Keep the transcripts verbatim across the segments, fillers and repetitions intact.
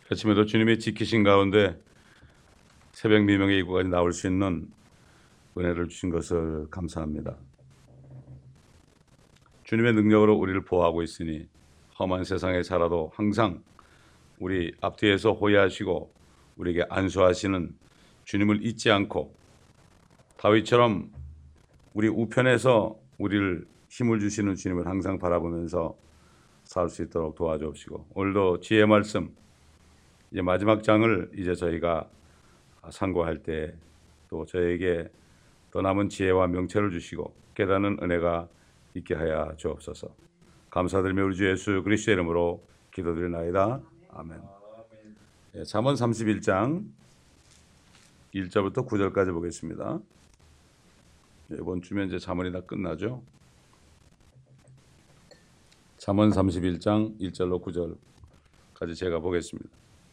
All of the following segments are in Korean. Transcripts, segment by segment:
아침에도 주님이 지키신 가운데 새벽 미명의 이곳까지 나올 수 있는 은혜를 주신 것을 감사합니다. 주님의 능력으로 우리를 보호하고 있으니 험한 세상에 살아도 항상 우리 앞뒤에서 호위하시고 우리에게 안수하시는 주님을 잊지 않고 다윗처럼 우리 우편에서 우리를 힘을 주시는 주님을 항상 바라보면서 살 수 있도록 도와주옵시고, 오늘도 지혜의 말씀 이제 마지막 장을 이제 저희가 상고할 때 또 저에게 더 남은 지혜와 명철을 주시고 깨닫는 은혜가 있게 하여 주옵소서. 감사드리며 우리 주 예수 그리스도의 이름으로 기도드리나이다. 아멘. 예, 잠언 삼십일 장 일 절부터 구 절까지 보겠습니다. 이번 주면 이제 잠언이 다 끝나죠. 잠언 삼십일 장 일 절로 구 절까지 제가 보겠습니다.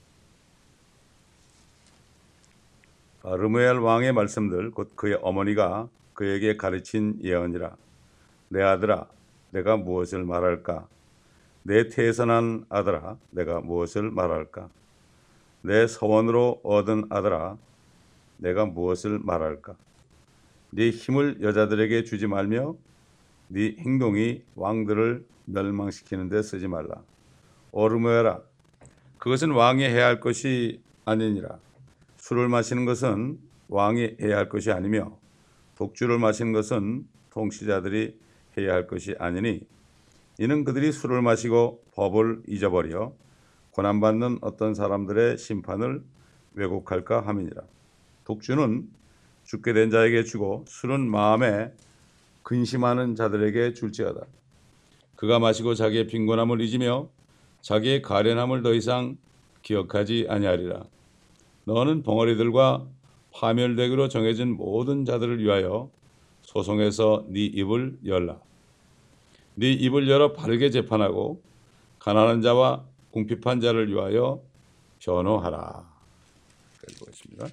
르무엘 왕의 말씀들 곧 그의 어머니가 그에게 가르친 예언이라. 내 아들아 내가 무엇을 말할까? 내 태에서 난 아들아 내가 무엇을 말할까? 내 서원으로 얻은 아들아 내가 무엇을 말할까? 네 힘을 여자들에게 주지 말며 네 행동이 왕들을 멸망시키는 데 쓰지 말라. 오 르무엘아 그것은 왕이 해야 할 것이 아니니라. 술을 마시는 것은 왕이 해야 할 것이 아니며 독주를 마시는 것은 통치자들이 해야 할 것이 아니니 이는 그들이 술을 마시고 법을 잊어버려 고난받는 어떤 사람들의 심판을 왜곡할까 함이니라. 독주는 죽게 된 자에게 주고 술은 마음에 근심하는 자들에게 줄지어다. 그가 마시고 자기의 빈곤함을 잊으며 자기의 가련함을 더 이상 기억하지 아니하리라. 너는 벙어리들과 파멸되기로 정해진 모든 자들을 위하여 소송에서 네 입을 열라. 네 입을 열어 바르게 재판하고 가난한 자와 궁핍한 자를 위하여 변호하라. 보겠습니다.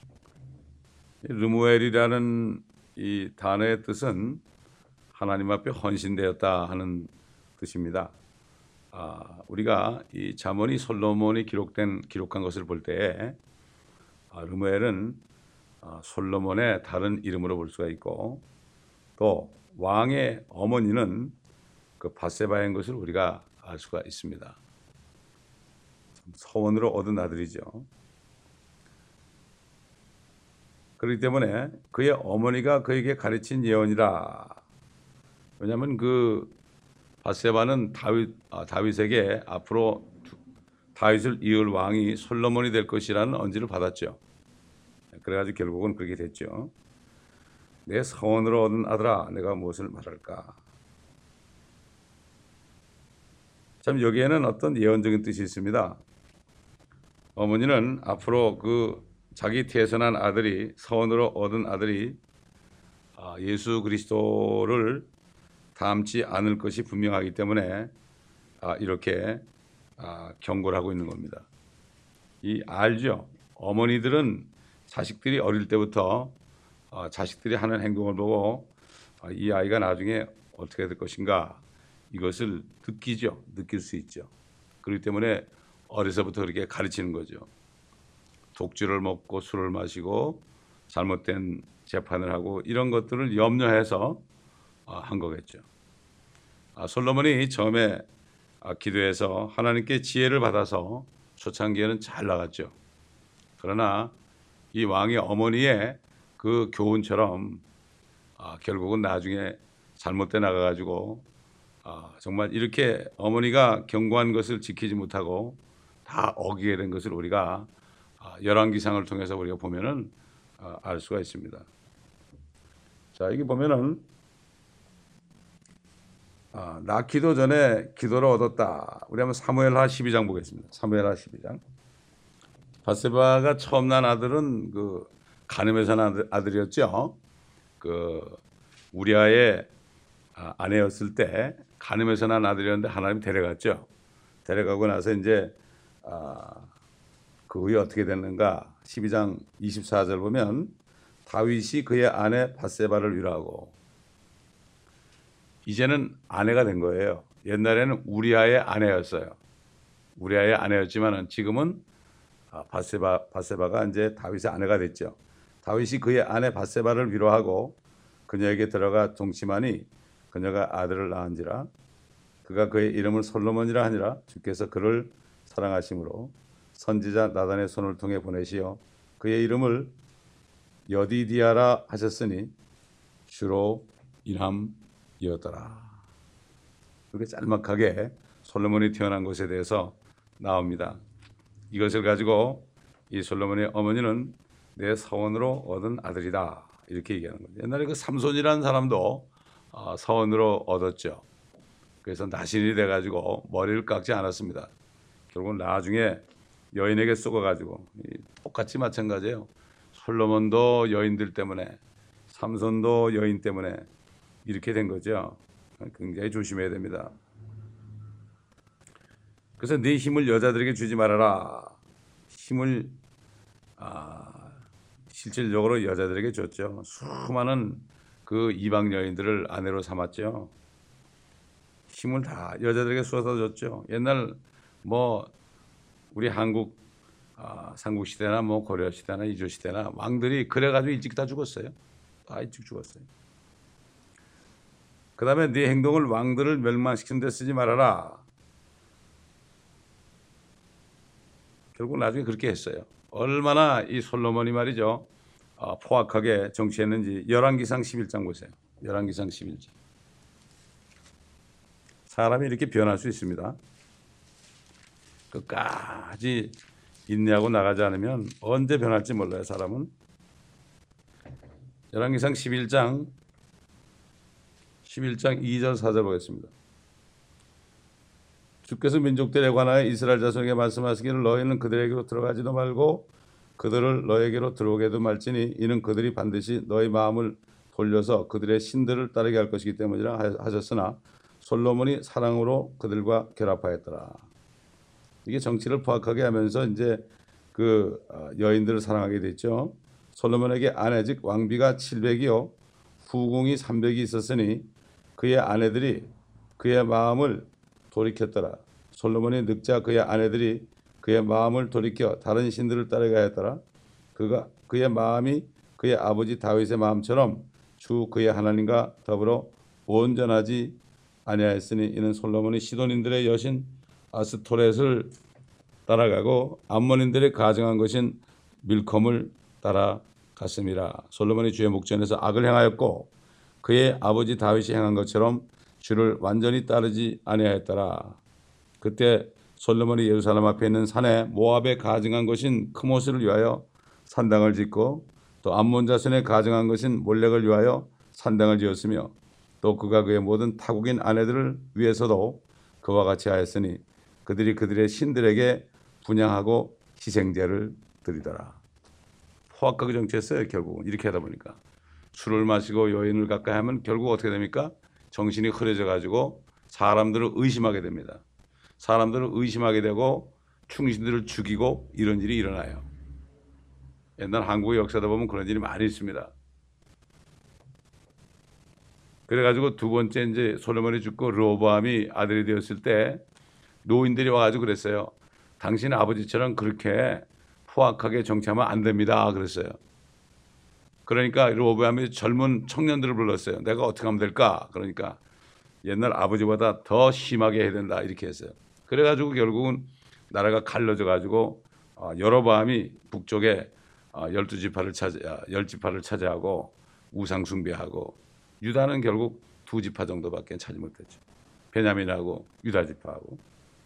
르무엘이라는 이 단어의 뜻은 하나님 앞에 헌신되었다 하는 뜻입니다. 아, 우리가 이 잠언이 솔로몬이 기록된 기록한 것을 볼 때에 아, 르무엘은 아, 솔로몬의 다른 이름으로 볼 수가 있고 또 왕의 어머니는 그 밧세바인 것을 우리가 알 수가 있습니다. 서원으로 얻은 아들이죠. 그렇기 때문에 그의 어머니가 그에게 가르친 예언이라. 왜냐하면 그 밧세바는 다윗, 아, 다윗에게 앞으로 다윗을 이을 왕이 솔로몬이 될 것이라는 언지를 받았죠. 그래가지고 결국은 그렇게 됐죠. 내 서원으로 얻은 아들아 내가 무엇을 말할까? 참 여기에는 어떤 예언적인 뜻이 있습니다. 어머니는 앞으로 그 자기 태에서 난 아들이 서원으로 얻은 아들이 예수 그리스도를 닮지 않을 것이 분명하기 때문에 이렇게 경고를 하고 있는 겁니다. 이 알죠? 어머니들은 자식들이 어릴 때부터 자식들이 하는 행동을 보고 이 아이가 나중에 어떻게 될 것인가 이것을 느끼죠. 느낄 수 있죠. 그렇기 때문에 어려서부터 그렇게 가르치는 거죠. 독주를 먹고 술을 마시고 잘못된 재판을 하고 이런 것들을 염려해서 한 거겠죠. 솔로몬이 처음에 기도해서 하나님께 지혜를 받아서 초창기에는 잘 나갔죠. 그러나 이 왕의 어머니의 그 교훈처럼 결국은 나중에 잘못돼 나가가지고 정말 이렇게 어머니가 경고한 것을 지키지 못하고 다 어기게 된 것을 우리가 열왕기상을 통해서 우리가 보면은 알 수가 있습니다. 자, 여기 보면은 아, 낳기도 전에 기도를 얻었다. 우리 한번 사무엘하 십이 장 보겠습니다. 사무엘하 십이 장. 밧세바가 처음 난 아들은 그 가늠에서 난 아들이었죠. 그 우리아의 아내였을 때 가늠에서 난 아들이었는데 하나님 데려갔죠. 데려가고 나서 이제 아, 그 후에 어떻게 됐는가? 십이 장 이십사 절 보면 다윗이 그의 아내 밧세바를 위로하고 이제는 아내가 된 거예요. 옛날에는 우리아의 아내였어요. 우리아의 아내였지만 지금은 아, 바세바 바세바가 이제 다윗의 아내가 됐죠. 다윗이 그의 아내 바세바를 위로하고 그녀에게 들어가 동침하니 그녀가 아들을 낳은지라. 그가 그의 이름을 솔로몬이라 하니라. 주께서 그를 사랑하심으로 선지자 나단의 손을 통해 보내시어 그의 이름을 여디디아라 하셨으니 주로 인함이었더라. 이렇게 짤막하게 솔로몬이 태어난 것에 대해서 나옵니다. 이것을 가지고 이 솔로몬의 어머니는 내 사원으로 얻은 아들이다 이렇게 얘기하는 거죠. 옛날에 그 삼손이라는 사람도 사원으로 얻었죠. 그래서 나신이 돼가지고 머리를 깎지 않았습니다. 결국은 나중에 여인에게 쏘가가지고 똑같이 마찬가지예요. 솔로몬도 여인들 때문에, 삼손도 여인 때문에 이렇게 된 거죠. 굉장히 조심해야 됩니다. 그래서 네 힘을 여자들에게 주지 말아라. 힘을 아, 실질적으로 여자들에게 줬죠. 수많은 그 이방 여인들을 아내로 삼았죠. 힘을 다 여자들에게 쏟아줬죠. 옛날 뭐 우리 한국 아, 삼국시대나 뭐 고려시대나 이조시대나 왕들이 그래가지고 일찍 다 죽었어요. 다 일찍 죽었어요. 그 다음에 네 행동을 왕들을 멸망시키는 데 쓰지 말아라. 결국 나중에 그렇게 했어요. 얼마나 이 솔로몬이 말이죠. 어, 포악하게 정치했는지 열왕기상 십일 장 보세요. 열왕기상 십일 장. 사람이 이렇게 변할 수 있습니다. 끝까지 인내하고 나가지 않으면 언제 변할지 몰라요. 사람은. 열왕기상 십일 장 십일 장 이 절 사 절 보겠습니다. 주께서 민족들에 관하여 이스라엘 자손에게 말씀하시기를 너희는 그들에게로 들어가지도 말고 그들을 너에게로 들어오게도 말지니 이는 그들이 반드시 너희 마음을 돌려서 그들의 신들을 따르게 할 것이기 때문이라 하셨으나 솔로몬이 사랑으로 그들과 결합하였더라. 이게 정치를 포악하게 하면서 이제 그 여인들을 사랑하게 됐죠. 솔로몬에게 아내 즉 왕비가 칠백이요 후궁이 삼백이 있었으니 그의 아내들이 그의 마음을 돌이켰더라. 솔로몬이 늙자 그의 아내들이 그의 마음을 돌이켜 다른 신들을 따르게 하였더라. 그가 그의 마음이 그의 아버지 다윗의 마음처럼 주 그의 하나님과 더불어 온전하지 아니하였으니 이는 솔로몬이 시돈인들의 여신 아스토렛을 따라가고 암몬인들의 가증한 것인 밀컴을 따라갔음이라. 솔로몬이 주의 목전에서 악을 행하였고 그의 아버지 다윗이 행한 것처럼 주를 완전히 따르지 아니하였더라. 그때 솔로몬이 예루살렘 앞에 있는 산에 모압에 가증한 것인 크모스를 위하여 산당을 짓고 또 암몬 자손에 가증한 것인 몰렉을 위하여 산당을 지었으며 또 그가 그의 모든 타국인 아내들을 위해서도 그와 같이 하였으니 그들이 그들의 신들에게 분향하고 희생제를 드리더라. 포악하게 정치했어요. 결국은 이렇게 하다 보니까 술을 마시고 여인을 가까이 하면 결국 어떻게 됩니까? 정신이 흐려져 가지고 사람들을 의심하게 됩니다. 사람들을 의심하게 되고 충신들을 죽이고 이런 일이 일어나요. 옛날 한국의 역사다 보면 그런 일이 많이 있습니다. 그래가지고 두 번째 이제 솔로몬이 죽고 르호보암이 아들이 되었을 때 노인들이 와가지고 그랬어요. 당신 아버지처럼 그렇게 포악하게 정치하면 안 됩니다. 그랬어요. 그러니까 르호보암이 젊은 청년들을 불렀어요. 내가 어떻게 하면 될까? 그러니까 옛날 아버지보다 더 심하게 해야 된다 이렇게 했어요. 그래가지고 결국은 나라가 갈라져 가지고 여로보암이 북쪽에 열두 지파를 차지 열 지파를 차지하고 우상 숭배하고 유다는 결국 두 지파 정도밖에 차지 못했죠. 베냐민하고 유다 지파하고.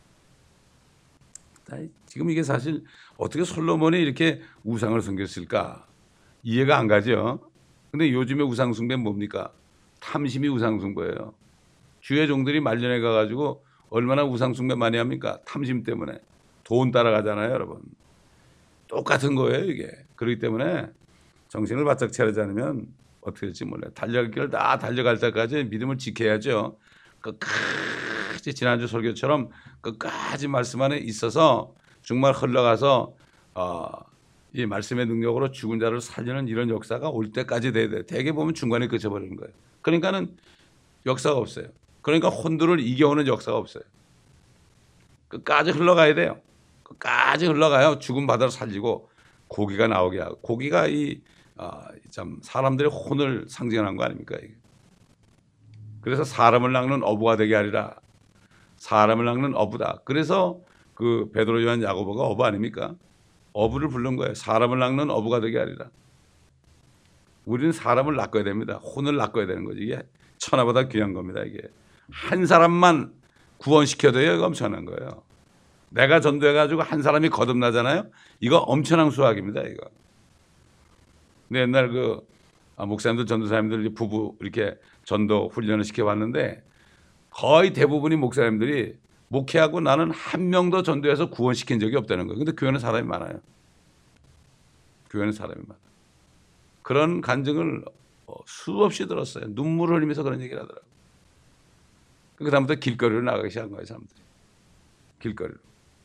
지금 이게 사실 어떻게 솔로몬이 이렇게 우상을 섬겼을까 이해가 안 가죠. 근데 요즘에 우상 숭배는 뭡니까? 탐심이 우상 숭배예요. 주의 종들이 말년에 가가지고 얼마나 우상 숭배 많이 합니까? 탐심 때문에 돈 따라가잖아요, 여러분. 똑같은 거예요, 이게. 그렇기 때문에 정신을 바짝 차리지 않으면 어떻게 될지 몰라요. 달려갈 길을 다 달려갈 때까지 믿음을 지켜야죠. 끝까지 지난주 설교처럼 끝까지 말씀 안에 있어서 정말 흘러가서 어, 이 말씀의 능력으로 죽은 자를 살리는 이런 역사가 올 때까지 돼야 돼요. 대개 보면 중간에 그쳐버리는 거예요. 그러니까는 역사가 없어요. 그러니까 혼돈을 이겨오는 역사가 없어요. 끝까지 흘러가야 돼요. 끝까지 흘러가요. 죽음 바다로 살리고 고기가 나오게 하고. 고기가 이 아, 참 사람들의 혼을 상징하는 거 아닙니까? 이게. 그래서 사람을 낚는 어부가 되게 하리라. 사람을 낚는 어부다. 그래서 그 베드로, 요한, 야고보가 어부 아닙니까? 어부를 부른 거예요. 사람을 낚는 어부가 되게 하리라. 우리는 사람을 낚아야 됩니다. 혼을 낚아야 되는 거지. 이게 천하보다 귀한 겁니다. 이게 한 사람만 구원시켜도요, 이거 엄청난 거예요. 내가 전도해가지고 한 사람이 거듭나잖아요. 이거 엄청난 수확입니다. 이거. 근데 옛날 그 아, 목사님들, 전도사님들 부부 이렇게 전도 훈련을 시켜봤는데 거의 대부분이 목사님들이 목회하고 나는 한 명도 전도해서 구원시킨 적이 없다는 거예요. 근데 교회는 사람이 많아요. 교회는 사람이 많아요. 그런 간증을 수없이 들었어요. 눈물을 흘리면서 그런 얘기를 하더라고요. 그 다음부터 길거리로 나가기 시작한 거예요, 사람들이. 길거리로.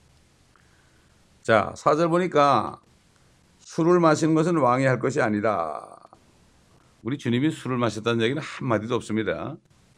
자, 사 절 보니까 술을 마시는 것은 왕이 할 것이 아니다. 우리 주님이 술을 마셨다는 얘기는 한마디도 없습니다.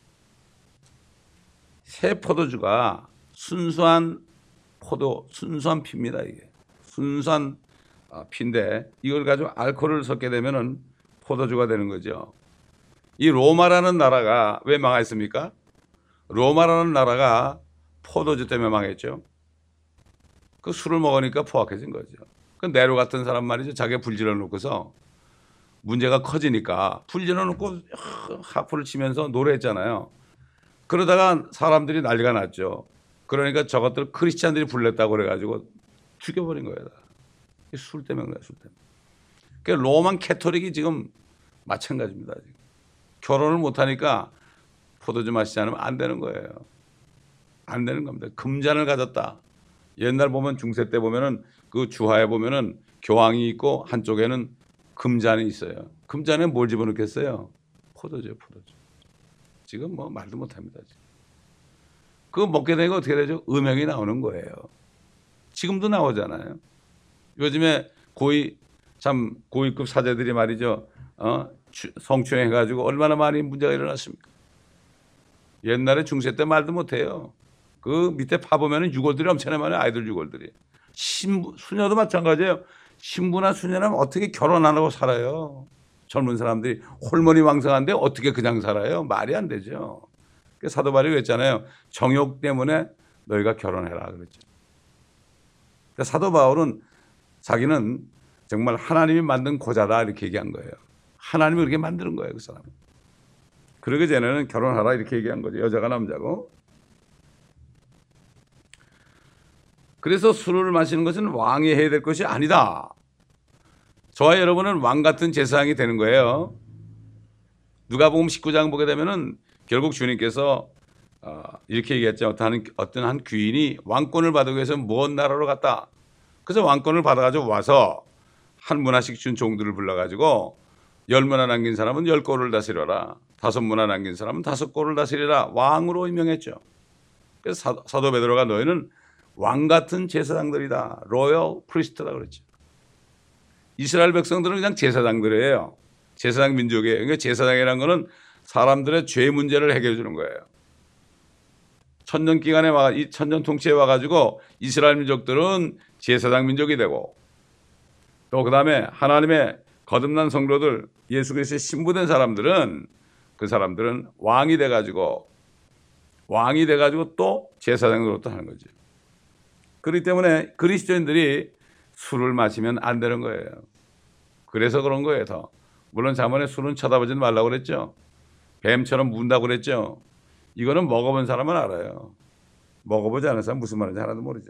새 포도주가 순수한 포도, 순수한 피입니다. 이게 순수한 피인데 이걸 가지고 알코올을 섞게 되면은 포도주가 되는 거죠. 이 로마라는 나라가 왜 망했습니까? 로마라는 나라가 포도주 때문에 망했죠. 그 술을 먹으니까 포악해진 거죠. 그 네로 같은 사람 말이죠. 자기가 불질러 놓고서 문제가 커지니까 불질러 놓고 하프를 치면서 노래했잖아요. 그러다가 사람들이 난리가 났죠. 그러니까 저것들 크리스찬들이 불렀다고 그래가지고 죽여버린 거예요. 술 때문에 그래요, 술 때문에. 그러니까 로만 캐토릭이 지금 마찬가지입니다. 지금. 결혼을 못하니까 포도주 마시지 않으면 안 되는 거예요. 안 되는 겁니다. 금잔을 가졌다. 옛날 보면 중세 때 보면은 그 주하에 보면은 교황이 있고 한쪽에는 금잔이 있어요. 금잔에 뭘 집어넣겠어요? 포도주요, 포도주. 지금 뭐 말도 못합니다. 지금. 그거 먹게 되니까 어떻게 되죠? 음행이 나오는 거예요. 지금도 나오잖아요. 요즘에 고위 참 고위급 사제들이 말이죠. 어? 성추행해가지고 얼마나 많이 문제가 일어났습니까? 옛날에 중세 때 말도 못해요. 그 밑에 파보면은 유골들이 엄청나 많아요. 아이들 유골들이. 신부, 수녀도 마찬가지예요. 신부나 수녀라면 어떻게 결혼 안 하고 살아요? 젊은 사람들이 호르몬이 왕성한데 어떻게 그냥 살아요? 말이 안 되죠. 사도 바울이 그랬잖아요. 정욕 때문에 너희가 결혼해라 그랬죠. 그러니까 사도 바울은 자기는 정말 하나님이 만든 고자다 이렇게 얘기한 거예요. 하나님이 그렇게 만드는 거예요, 그 사람은. 그러기 전에는 결혼하라 이렇게 얘기한 거죠. 여자가 남자고. 그래서 술을 마시는 것은 왕이 해야 될 것이 아니다. 저와 여러분은 왕 같은 제사장이 되는 거예요. 누가복음 십구 장 보게 되면은 결국 주님께서 이렇게 얘기했죠. 어떤, 어떤 한 귀인이 왕권을 받기 위해서 먼 나라로 갔다. 그래서 왕권을 받아가지고 와서 한 문화씩 준 종들을 불러가지고 열 문화 남긴 사람은 열 꼴을 다스려라. 다섯 문화 남긴 사람은 다섯 꼴을 다스리라. 왕으로 임명했죠. 그래서 사, 사도 베드로가 너희는 왕 같은 제사장들이다. 로열 프리스트라 그랬죠. 이스라엘 백성들은 그냥 제사장들이에요. 제사장 민족이에요. 그러니까 제사장이라는 거는 사람들의 죄 문제를 해결해 주는 거예요. 천년 기간에 와, 이 천년 통치에 와가지고 이스라엘 민족들은 제사장 민족이 되고 또 그 다음에 하나님의 거듭난 성도들 예수 그리스도의 신부된 사람들은 그 사람들은 왕이 돼가지고 왕이 돼가지고 또 제사장으로 또 하는 거죠. 그렇기 때문에 그리스도인들이 술을 마시면 안 되는 거예요. 그래서 그런 거예요. 더. 물론 자문에 술은 쳐다보지 말라고 그랬죠. 뱀처럼 문다고 그랬죠. 이거는 먹어본 사람은 알아요. 먹어보지 않은 사람은 무슨 말인지 하나도 모르죠.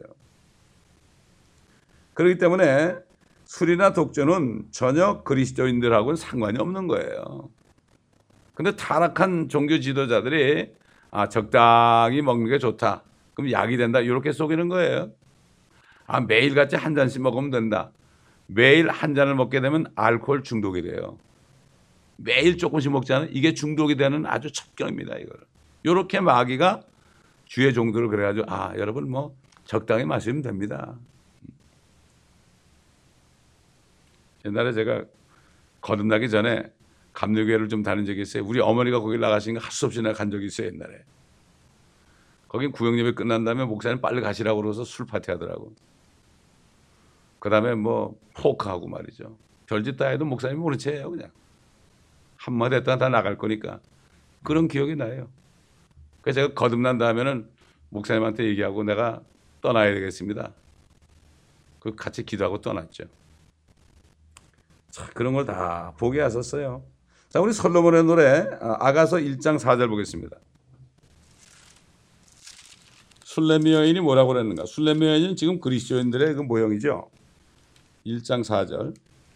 그렇기 때문에 술이나 독주는 전혀 그리스도인들하고는 상관이 없는 거예요. 근데 타락한 종교 지도자들이 아, 적당히 먹는 게 좋다. 그럼 약이 된다. 이렇게 속이는 거예요. 아, 매일같이 한 잔씩 먹으면 된다. 매일 한 잔을 먹게 되면 알코올 중독이 돼요. 매일 조금씩 먹잖아요. 이게 중독이 되는 아주 첩경입니다. 이걸. 이렇게 마귀가 주의 종들을 그래가지고 아, 여러분 뭐 적당히 마시면 됩니다. 옛날에 제가 거듭나기 전에 감리교회를 좀 다닌 적이 있어요. 우리 어머니가 거기 나가시니까 할 수 없이 내가 간 적이 있어요. 옛날에. 거긴 구역 예배 끝난 다음에 목사님 빨리 가시라고 그러서 술 파티 하더라고. 그 다음에 뭐 포크하고 말이죠. 별짓 다 해도 목사님이 모른 체예요. 그냥 한마디 했다가 다 나갈 거니까. 그런 기억이 나요. 그래서 제가 거듭난 다음에는 목사님한테 얘기하고 내가 떠나야 되겠습니다. 그 같이 기도하고 떠났죠. 자, 그런 걸 다 보게 하셨어요. 자, 우리 솔로몬의 노래 아가서 일 장 사 절 보겠습니다. 술레미 여인이 뭐라고 그랬는가? 술레미 여인은 지금 그리스도인들의 그 모형이죠. 일 장 사 절.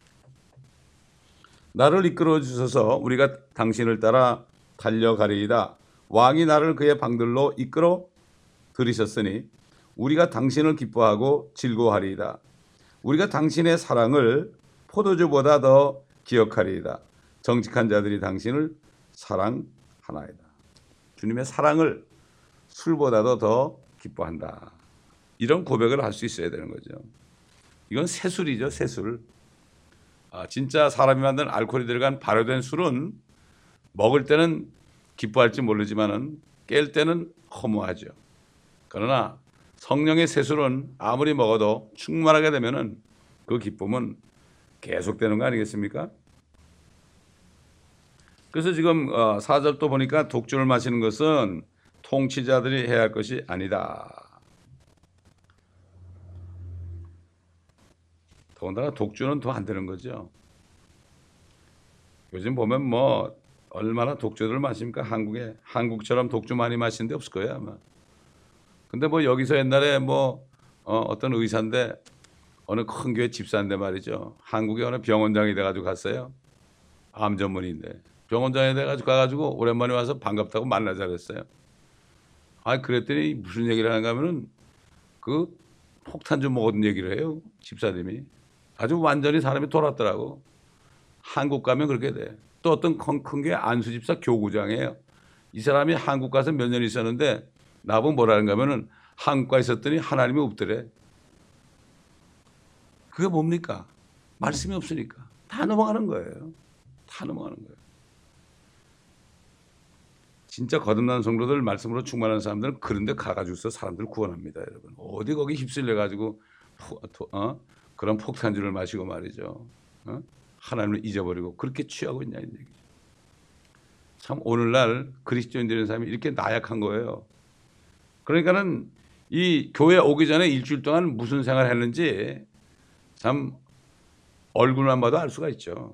나를 이끌어 주셔서 우리가 당신을 따라 달려가리이다. 왕이 나를 그의 방들로 이끌어 들이셨으니 우리가 당신을 기뻐하고 즐거워하리이다. 우리가 당신의 사랑을 포도주보다 더 기억하리이다. 정직한 자들이 당신을 사랑하나이다. 주님의 사랑을 술보다도 더 기뻐한다. 이런 고백을 할 수 있어야 되는 거죠. 이건 새술이죠, 새술. 아, 진짜 사람이 만든 알코올이 들어간 발효된 술은 먹을 때는 기뻐할지 모르지만은 깰 때는 허무하죠. 그러나 성령의 새술은 아무리 먹어도 충만하게 되면은 그 기쁨은 계속되는 거 아니겠습니까? 그래서 지금 사 절 또 보니까 독주를 마시는 것은 통치자들이 해야 할 것이 아니다. 더군다나 독주는 더 안 되는 거죠. 요즘 보면 뭐 얼마나 독주들 마십니까? 한국에 한국처럼 독주 많이 마시는 데 없을 거예요 아마. 근데 뭐 여기서 옛날에 뭐 어, 어떤 의사인데 어느 큰 교회 집사인데 말이죠. 한국에 어느 병원장이 돼가지고 갔어요. 암 전문의인데 병원장이 돼가지고 가가지고 오랜만에 와서 반갑다고 만나자 그랬어요. 아 그랬더니 무슨 얘기를 하는가 하면은 그 폭탄 좀 먹었던 얘기를 해요. 집사님이. 아주 완전히 사람이 돌았더라고. 한국 가면 그렇게 돼. 또 어떤 큰 게 안수집사 교구장이에요. 이 사람이 한국 가서 몇 년 있었는데 나보고 뭐라는가 하면은 한국 가 있었더니 하나님이 없더래. 그게 뭡니까? 말씀이 없으니까. 다 넘어가는 거예요. 다 넘어가는 거예요. 진짜 거듭난 성도들 말씀으로 충만한 사람들은 그런 데 가가지고서 사람들을 구원합니다. 여러분. 어디 거기 휩쓸려가지고 어? 그런 폭탄주를 마시고 말이죠. 어? 하나님을 잊어버리고 그렇게 취하고 있냐 이런 얘기죠. 참 오늘날 그리스도인들인 사람이 이렇게 나약한 거예요. 그러니까는 이 교회 오기 전에 일주일 동안 무슨 생활을 했는지 참 얼굴만 봐도 알 수가 있죠.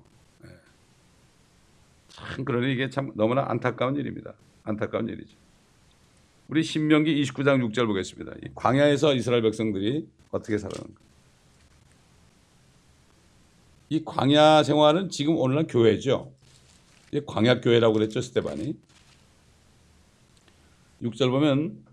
참 그러니 이게 참 너무나 안타까운 일입니다. 안타까운 일이죠. 우리 신명기 이십구 장 육 절 보겠습니다. 이 광야에서 이스라엘 백성들이 어떻게 살았는가. 이 광야 생활은 지금 오늘날 교회죠. 광야 교회라고 그랬죠, 스데반이. 육 절 보면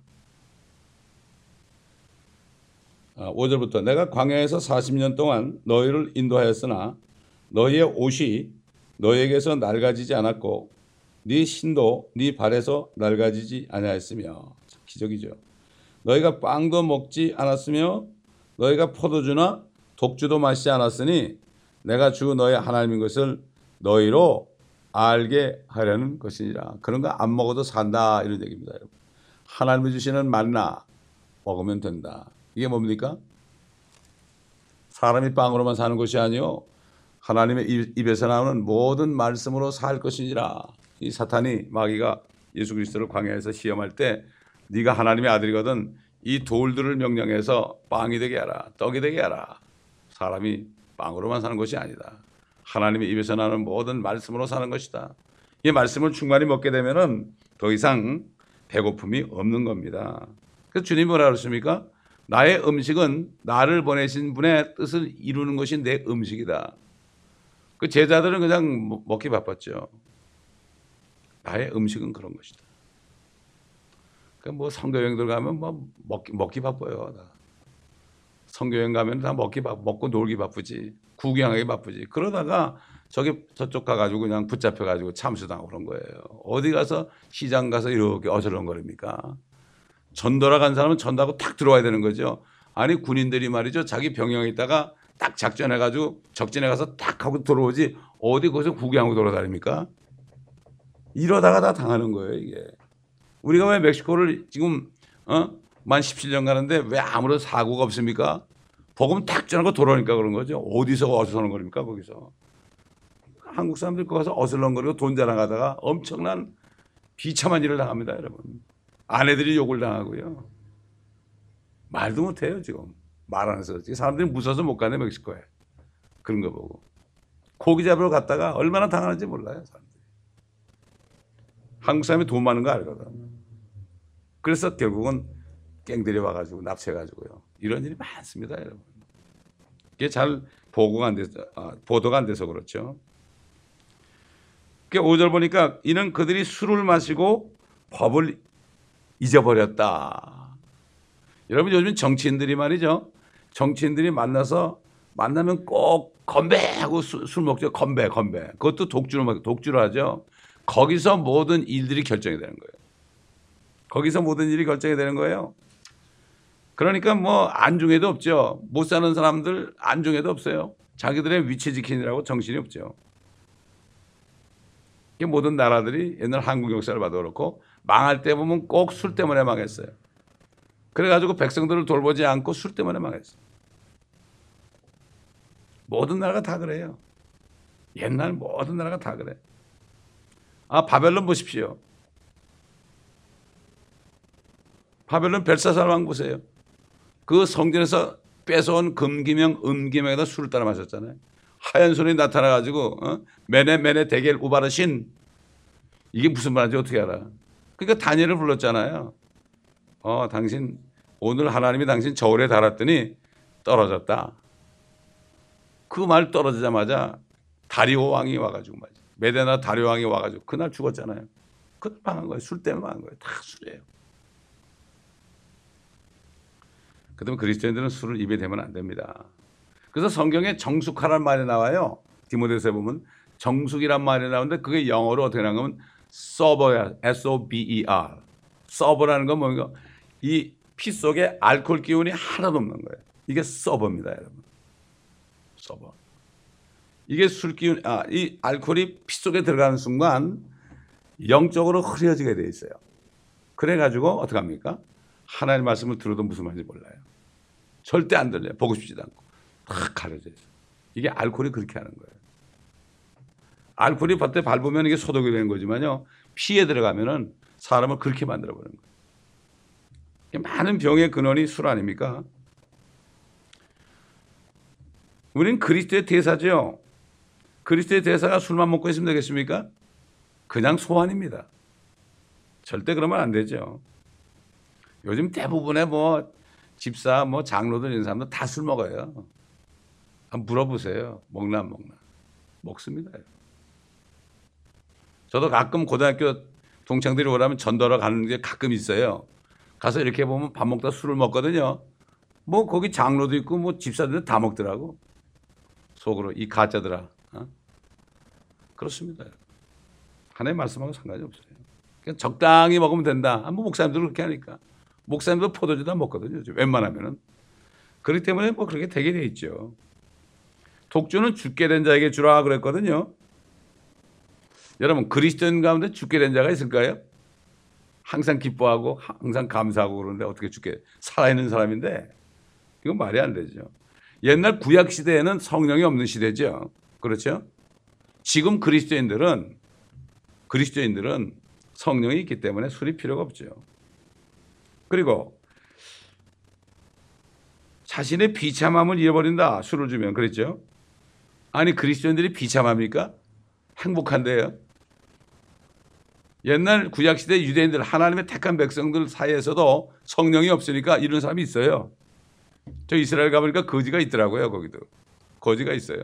오 절부터 내가 광야에서 사십 년 동안 너희를 인도하였으나 너희의 옷이 너희에게서 낡아지지 않았고 네 신도 네 발에서 낡아지지 아니하였으며 기적이죠. 너희가 빵도 먹지 않았으며 너희가 포도주나 독주도 마시지 않았으니 내가 주 너희 하나님인 것을 너희로 알게 하려는 것이니라. 그런 거 안 먹어도 산다 이런 얘기입니다. 여러분. 하나님이 주시는 만나 먹으면 된다. 이게 뭡니까? 사람이 빵으로만 사는 것이 아니요 하나님의 입에서 나오는 모든 말씀으로 살 것이니라. 이 사탄이 마귀가 예수 그리스도를 광야에서 시험할 때 네가 하나님의 아들이거든 이 돌들을 명령해서 빵이 되게 하라, 떡이 되게 하라. 사람이 빵으로만 사는 것이 아니다. 하나님의 입에서 나오는 모든 말씀으로 사는 것이다. 이 말씀을 충만히 먹게 되면은 더 이상 배고픔이 없는 겁니다. 그래서 주님이 뭐라 그러십니까? 나의 음식은 나를 보내신 분의 뜻을 이루는 것이 내 음식이다. 그 제자들은 그냥 먹기 바빴죠. 나의 음식은 그런 것이다. 그러니까 뭐 선교여행들 가면 뭐 먹기, 먹기 바빠요. 선교여행 가면 다 먹기 바, 먹고 놀기 바쁘지. 구경하기 바쁘지. 그러다가 저기 저쪽 가가지고 그냥 붙잡혀가지고 참수당하고 그런 거예요. 어디 가서 시장 가서 이렇게 어슬렁거립니까? 전도라 간 사람은 전도하고 탁 들어와야 되는 거죠. 아니 군인들이 말이죠. 자기 병영에 있다가 딱 작전해가지고 적진에 가서 딱 하고 들어오지 어디 거기서 구경하고 돌아다닙니까? 이러다가 다 당하는 거예요 이게. 우리가 왜 멕시코를 지금 어? 만 십칠 년 가는데 왜 아무런 사고가 없습니까? 복음 탁 전하고 돌아오니까 그런 거죠. 어디서 어슬렁거립니까 거기서. 한국 사람들 거기 가서 어슬렁거리고 돈 자랑하다가 엄청난 비참한 일을 당합니다, 여러분. 아내들이 욕을 당하고요. 말도 못해요 지금. 말 안 해서. 사람들이 무서워서 못 가네 멕시코에. 그런 거 보고. 고기 잡으러 갔다가 얼마나 당하는지 몰라요, 사람들이. 한국 사람이 돈 많은 거 알거든. 그래서 결국은 갱들이 와가지고 납치해가지고요. 이런 일이 많습니다, 여러분. 이게 잘 보고가 안 돼서, 아, 보도가 안 돼서 그렇죠. 오 절 보니까 이는 그들이 술을 마시고 법을 잊어버렸다. 여러분 요즘 정치인들이 말이죠. 정치인들이 만나서 만나면 꼭 건배하고 술, 술 먹죠. 건배, 건배. 그것도 독주로 먹, 독주로 하죠. 거기서 모든 일들이 결정이 되는 거예요. 거기서 모든 일이 결정이 되는 거예요. 그러니까 뭐 안중에도 없죠. 못 사는 사람들 안중에도 없어요. 자기들의 위치 지키느라고 정신이 없죠. 이게 모든 나라들이 옛날 한국 역사를 봐도 그렇고 망할 때 보면 꼭 술 때문에 망했어요. 그래가지고 백성들을 돌보지 않고 술 때문에 망했어요. 모든 나라가 다 그래요. 옛날 모든 나라가 다 그래. 아, 바벨론 보십시오. 바벨론 벨사살 왕 보세요. 그 성전에서 뺏어온 금기명, 음기명에다 술을 따라 마셨잖아요. 하얀 손이 나타나가지고 어? 메네 메네 데겔 우바르신 이게 무슨 말인지 어떻게 알아? 그러니까 다니엘을 불렀잖아요. 어, 당신 오늘 하나님이 당신 저울에 달았더니 떨어졌다. 그 말 떨어지자마자 다리오 왕이 와가지고 말이야. 메데나 다리오 왕이 와가지고 그날 죽었잖아요. 그날 망한 거예요. 술 때문에 망한 거예요. 다 술이에요. 그다음에 그리스도인들은 술을 입에 대면 안 됩니다. 그래서 성경에 정숙하란 말이 나와요. 디모데서에 보면 정숙이란 말이 나오는데 그게 영어로 어떻게 나오냐면 sober야. 에스 오 비 이 알. sober라는 건 뭔가 이 피 속에 알코올 기운이 하나도 없는 거예요. 이게 sober입니다, 여러분. sober. 이게 술 기운, 아, 이 알코올이 피 속에 들어가는 순간 영적으로 흐려지게 돼 있어요. 그래가지고 어떻게 합니까? 하나님의 말씀을 들어도 무슨 말인지 몰라요. 절대 안 들려요. 보고 싶지도 않고. 다 가려져 있어요. 이게 알코올이 그렇게 하는 거예요. 알코올이 밭에 밟으면 이게 소독이 되는 거지만요. 피에 들어가면은 사람을 그렇게 만들어버리는 거예요. 많은 병의 근원이 술 아닙니까? 우리는 그리스도의 대사죠. 그리스도의 대사가 술만 먹고 있으면 되겠습니까? 그냥 소환입니다. 절대 그러면 안 되죠. 요즘 대부분의 뭐 집사, 뭐 장로들 이런 사람들 다 술 먹어요. 한번 물어보세요. 먹나 안 먹나. 먹습니다. 저도 가끔 고등학교 동창들이 오라면 전도하러 가는 게 가끔 있어요. 가서 이렇게 보면 밥 먹다 술을 먹거든요. 뭐 거기 장로도 있고 뭐 집사들은 다 먹더라고. 속으로 이 가짜들아. 어? 그렇습니다. 하나님 말씀하고 상관이 없어요. 그냥 적당히 먹으면 된다. 뭐 목사님들은 그렇게 하니까. 목사님도 포도주 다 먹거든요. 웬만하면은. 그렇기 때문에 뭐 그렇게 되게 돼 있죠. 독주는 죽게 된 자에게 주라 그랬거든요. 여러분 그리스도인 가운데 죽게 된 자가 있을까요? 항상 기뻐하고 항상 감사하고 그러는데 어떻게 죽게 살아있는 사람인데 이건 말이 안 되죠. 옛날 구약 시대에는 성령이 없는 시대죠. 그렇죠? 지금 그리스도인들은 그리스도인들은 성령이 있기 때문에 술이 필요가 없죠. 그리고 자신의 비참함을 잃어버린다. 술을 주면 그랬죠. 아니 그리스도인들이 비참합니까? 행복한데요. 옛날 구약시대 유대인들 하나님의 택한 백성들 사이에서도 성령이 없으니까 이런 사람이 있어요. 저 이스라엘 가보니까 거지가 있더라고요. 거기도 거지가 있어요.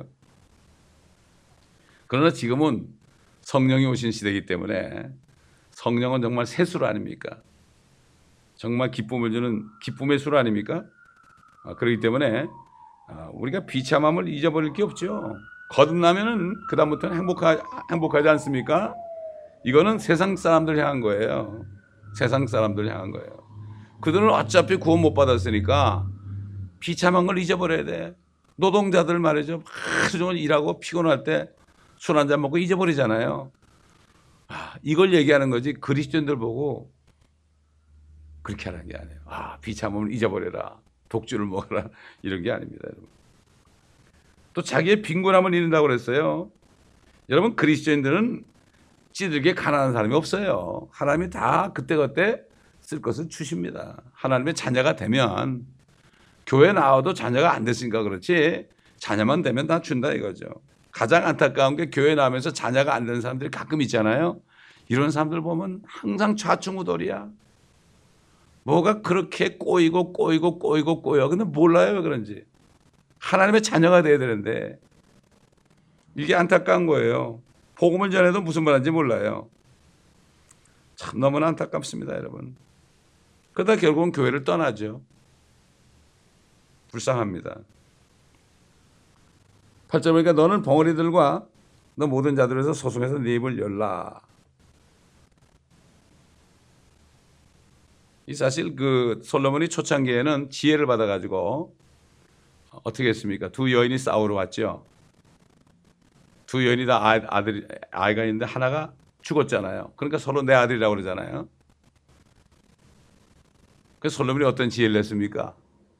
그러나 지금은 성령이 오신 시대이기 때문에 성령은 정말 새 술 아닙니까? 정말 기쁨을 주는 기쁨의 술 아닙니까? 아, 그렇기 때문에 아, 우리가 비참함을 잊어버릴 게 없죠. 거듭나면은 그 다음부터는 행복하, 행복하지 않습니까? 이거는 세상 사람들 향한 거예요. 세상 사람들 향한 거예요. 그들은 어차피 구원 못 받았으니까 비참한 걸 잊어버려야 돼. 노동자들 말이죠. 하루 종일 일하고 피곤할 때 술 한 잔 먹고 잊어버리잖아요. 아, 이걸 얘기하는 거지 그리스도인들 보고 그렇게 하는 게 아니에요. 아, 비참함을 잊어버려라. 독주를 먹어라 이런 게 아닙니다. 여러분. 또 자기의 빈곤함을 잃는다고 그랬어요. 여러분 그리스도인들은 찌들게 가난한 사람이 없어요. 하나님이 다 그때그때 쓸 것을 주십니다. 하나님의 자녀가 되면 교회 나와도 자녀가 안 됐으니까 그렇지 자녀만 되면 다 준다 이거죠. 가장 안타까운 게 교회 나오면서 자녀가 안 되는 사람들이 가끔 있잖아요. 이런 사람들 보면 항상 좌충우돌이야. 뭐가 그렇게 꼬이고 꼬이고 꼬이고 꼬여. 근데 몰라요 왜 그런지. 하나님의 자녀가 돼야 되는데 이게 안타까운 거예요. 복음을 전해도 무슨 말인지 몰라요. 참 너무나 안타깝습니다 여러분. 그러다 결국은 교회를 떠나죠. 불쌍합니다. 팔 절 보니까 너는 벙어리들과 너 모든 자들에서 소송해서 네 입을 열라. 이 사실 그 솔로몬이 초창기에는 지혜를 받아가지고 어떻게 했습니까? 두 여인이 싸우러 왔죠. 두 여인이 다 아이, 아들이, 아이가 있는데 하나가 죽었잖아요. 그러니까 서로 내 아들이라고 그러잖아요. 그래서 솔로몬이 어떤 지혜를 냈습니까?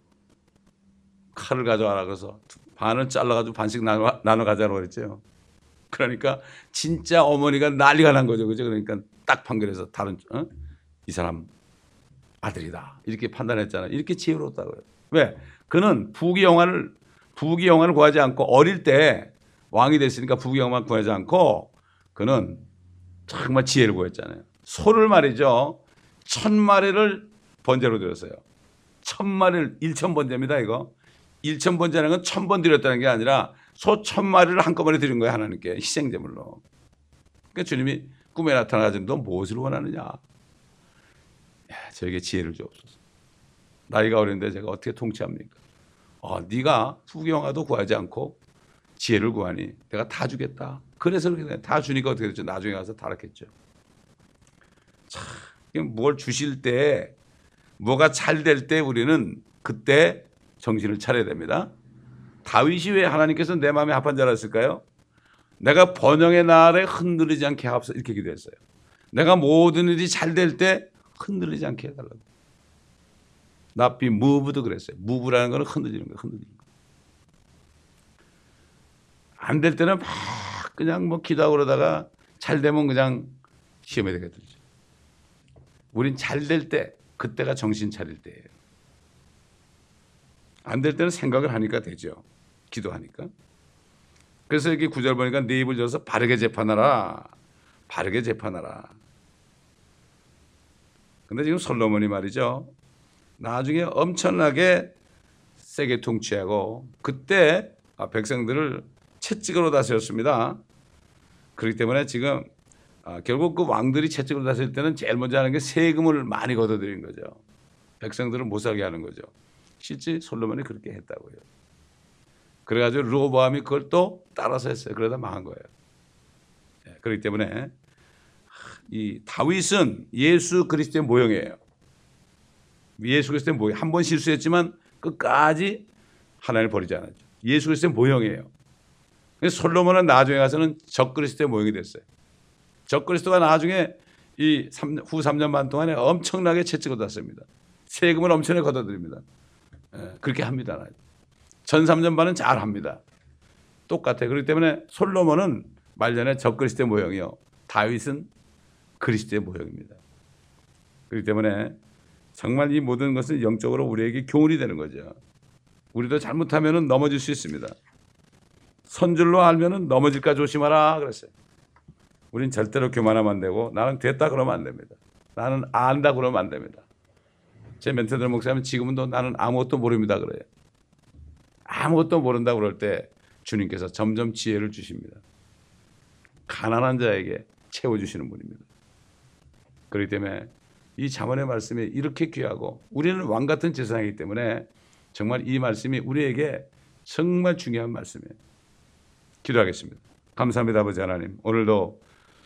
칼을 가져와라 그래서 반을 잘라가지고 반씩 나눠, 나눠 가자고 그랬죠. 그러니까 진짜 어머니가 난리가 난 거죠. 그죠? 그러니까 딱 판결해서 다른, 어? 이 사람 아들이다. 이렇게 판단했잖아요. 이렇게 지혜로웠다고요. 왜? 그는 부귀영화를, 부귀영화를 구하지 않고 어릴 때 왕이 됐으니까 부귀영화 구하지 않고 그는 정말 지혜를 구했잖아요. 소를 말이죠. 천 마리를 번제로 드렸어요. 천 마리를 일천 번제입니다. 이거. 일천 번제라는 건 천 번 드렸다는 게 아니라 소 천 마리를 한꺼번에 드린 거예요. 하나님께 희생제물로. 그러니까 주님이 꿈에 나타나가지고 너 무엇을 원하느냐. 야, 저에게 지혜를 주옵소서. 나이가 어린데 제가 어떻게 통치합니까? 어, 네가 부귀영화도 구하지 않고 지혜를 구하니 내가 다 주겠다. 그래서 그렇게 다 주니까 어떻게 됐죠? 나중에 가서 타락했죠. 참, 뭘 주실 때 뭐가 잘 될 때 우리는 그때 정신을 차려야 됩니다. 다윗이 왜 하나님께서 내 마음에 합한 자라 했을까요? 내가 번영의 날에 흔들리지 않게 하옵소서 이렇게 기도했어요. 내가 모든 일이 잘 될 때 흔들리지 않게 해달라고. Not be moved도 그랬어요. move라는 거는 흔들리는 거예요. 흔들리는 거. 안 될 때는 막 그냥 뭐 기도하고 그러다가 잘 되면 그냥 시험에 되게 들죠. 우린 잘 될 때 그때가 정신 차릴 때예요. 안 될 때는 생각을 하니까 되죠. 기도하니까. 그래서 여기 구절 보니까 네 입을 열어서 바르게 재판하라. 바르게 재판하라. 근데 지금 솔로몬이 말이죠. 나중에 엄청나게 세게 통치하고 그때 백성들을 채찍으로 다스렸습니다. 그렇기 때문에 지금 결국 그 왕들이 채찍으로 다스릴 때는 제일 먼저 하는 게 세금을 많이 걷어들인 거죠. 백성들을 못 살게 하는 거죠. 실제 솔로몬이 그렇게 했다고요. 그래가지고 르호보암이 그걸 또 따라서 했어요. 그러다 망한 거예요. 그렇기 때문에 이 다윗은 예수 그리스도의 모형이에요. 예수 그리스도의 모형. 한 번 실수했지만 끝까지 하나님을 버리지 않았죠. 예수 그리스도의 모형이에요. 그래서 솔로몬은 나중에 가서는 적 그리스도의 모형이 됐어요. 적 그리스도가 나중에 이 후 삼 년 반 동안에 엄청나게 채찍을 땄습니다. 세금을 엄청나게 걷어들입니다. 그렇게 합니다. 전 삼 년 반은 잘 합니다. 똑같아요. 그렇기 때문에 솔로몬은 말년에 적 그리스도의 모형이요. 다윗은 그리스도의 모형입니다. 그렇기 때문에 정말 이 모든 것은 영적으로 우리에게 교훈이 되는 거죠. 우리도 잘못하면 넘어질 수 있습니다. 선줄로 알면 넘어질까 조심하라 그랬어요. 우린 절대로 교만하면 안 되고 나는 됐다 그러면 안 됩니다. 나는 안다 그러면 안 됩니다. 제 멘토들 목사님은 지금은 또 나는 아무것도 모릅니다 그래요. 아무것도 모른다 그럴 때 주님께서 점점 지혜를 주십니다. 가난한 자에게 채워주시는 분입니다. 그렇기 때문에 이 잠언의 말씀이 이렇게 귀하고 우리는 왕같은 제사장이기 때문에 정말 이 말씀이 우리에게 정말 중요한 말씀이에요. 기도하겠습니다. 감사합니다 아버지 하나님. 오늘도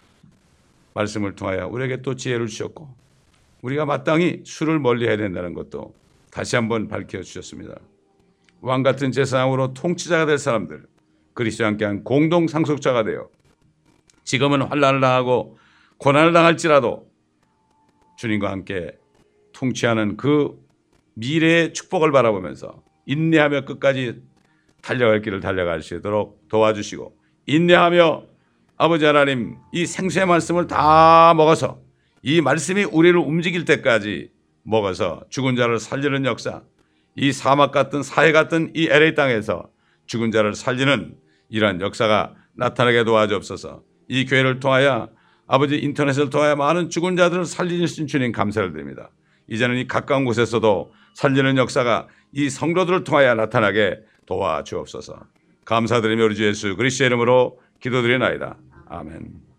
말씀을 통하여 우리에게 또 지혜를 주셨고 우리가 마땅히 술을 멀리해야 된다는 것도 다시 한번 밝혀주셨습니다. 왕같은 제사장으로 통치자가 될 사람들, 그리스도와 함께한 공동 상속자가 되어 지금은 환난을 당하고 고난을 당할지라도 주님과 함께 통치하는 그 미래의 축복을 바라보면서 인내하며 끝까지 달려갈 길을 달려갈 수 있도록 도와주시고, 인내하며 아버지 하나님 이 생수의 말씀을 다 먹어서 이 말씀이 우리를 움직일 때까지 먹어서 죽은 자를 살리는 역사, 이 사막 같은 사해 같은 이 엘에이 땅에서 죽은 자를 살리는 이러한 역사가 나타나게 도와주옵소서. 이 교회를 통하여 아버지 인터넷을 통하여 많은 죽은 자들을 살리신 주님 감사를 드립니다. 이제는 이 가까운 곳에서도 살리는 역사가 이 성도들을 통하여 나타나게 도와주옵소서. 감사드리며 우리 주 예수 그리스도의 이름으로 기도드리나이다. 아멘.